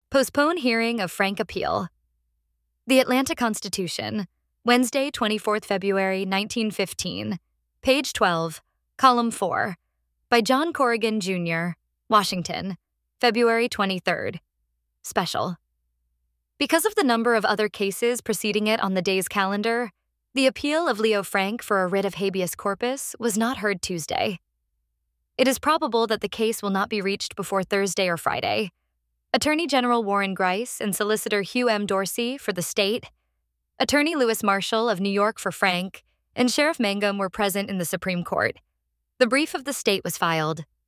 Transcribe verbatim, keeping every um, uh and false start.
Postpone hearing of Frank appeal. The Atlanta Constitution, Wednesday, twenty-fourth February, nineteen fifteen, page twelve, column four, by John Corrigan, Junior, Washington, February twenty-third. Special. Because of the number of other cases preceding it on the day's calendar, the appeal of Leo Frank for a writ of habeas corpus was not heard Tuesday. It is probable that the case will not be reached before Thursday or Friday. Attorney General Warren Grice and Solicitor Hugh M. Dorsey for the state, Attorney Louis Marshall of New York for Frank, and Sheriff Mangum were present in the Supreme Court. The brief of the state was filed.